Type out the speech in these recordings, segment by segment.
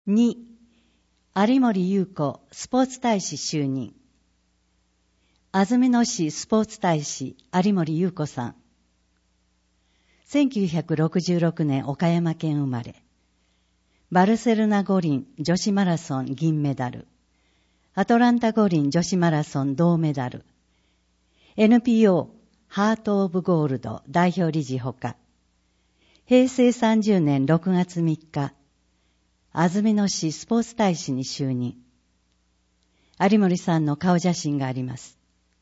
2、有森裕子スポーツ大使就任。安曇野市スポーツ大使有森裕子さん。1966年岡山県生まれ。バルセロナ五輪女子マラソン銀メダル。アトランタ五輪女子マラソン銅メダル。NPO ハートオブゴールド代表理事ほか。平成30年6月3日、安曇野市スポーツ大使に就任。有森さんの顔写真があります。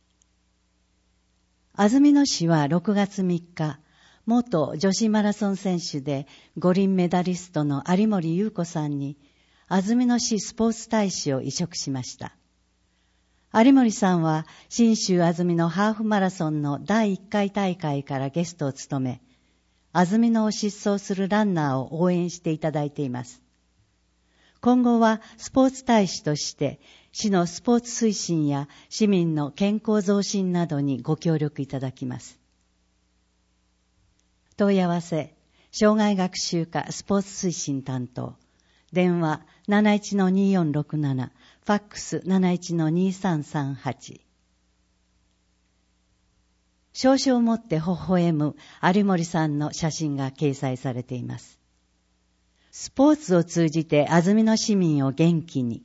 安曇野市は6月3日、元女子マラソン選手で五輪メダリストの有森裕子さんに安曇野市スポーツ大使を委嘱しました。有森さんは信州安曇野ハーフマラソンの第1回大会からゲストを務め、安曇野を疾走するランナーを応援していただいています。今後はスポーツ大使として市のスポーツ推進や市民の健康増進などにご協力いただきます。問い合わせ、障害学習課スポーツ推進担当、電話 71-2467、ファックス 71-2338。証書を持って微笑む有森さんの写真が掲載されています。スポーツを通じて安曇野市民を元気に。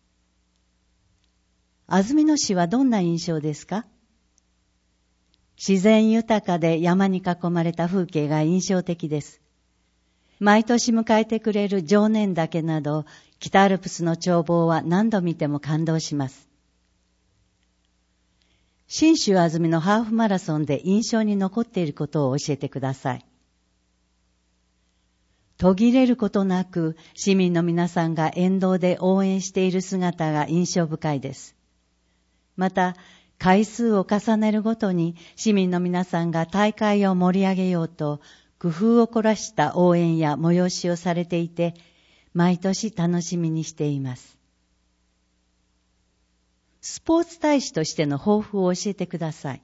安曇野市はどんな印象ですか？自然豊かで山に囲まれた風景が印象的です。毎年迎えてくれる常念岳など、北アルプスの眺望は何度見ても感動します。信州安曇野ハーフマラソンで印象に残っていることを教えてください。途切れることなく市民の皆さんが沿道で応援している姿が印象深いです。また、回数を重ねるごとに市民の皆さんが大会を盛り上げようと工夫を凝らした応援や催しをされていて、毎年楽しみにしています。スポーツ大使としての抱負を教えてください。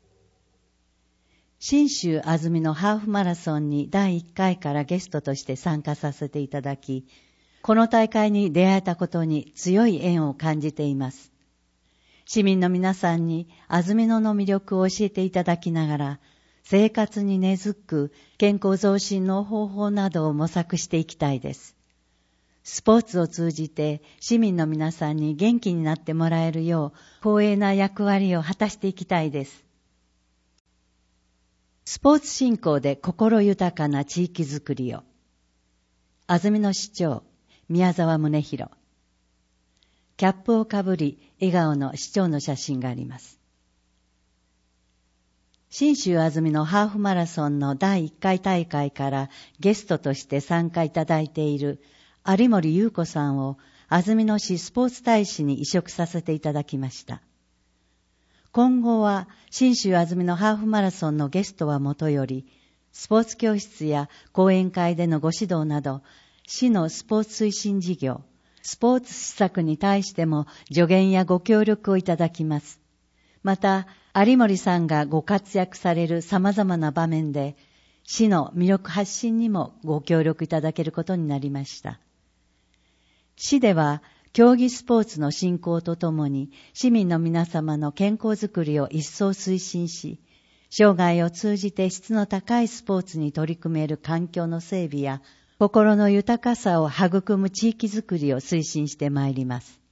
信州安曇野ハーフマラソンに第1回からゲストとして参加させていただき、この大会に出会えたことに強い縁を感じています。市民の皆さんに安曇野の魅力を教えていただきながら、生活に根付く健康増進の方法などを模索していきたいです。スポーツを通じて市民の皆さんに元気になってもらえるよう光栄な役割を果たしていきたいです。スポーツ振興で心豊かな地域づくりを。安曇野市長、宮沢宗弘。キャップをかぶり、笑顔の市長の写真があります。信州安曇野ハーフマラソンの第1回大会からゲストとして参加いただいている有森裕子さんを安曇野市スポーツ大使に委嘱させていただきました。今後は信州安曇野ハーフマラソンのゲストはもとより、スポーツ教室や講演会でのご指導など、市のスポーツ推進事業、スポーツ施策に対しても助言やご協力をいただきます。また、有森さんがご活躍される様々な場面で、市の魅力発信にもご協力いただけることになりました。市では、競技スポーツの振興とともに、市民の皆様の健康づくりを一層推進し、生涯を通じて質の高いスポーツに取り組める環境の整備や、心の豊かさを育む地域づくりを推進してまいります。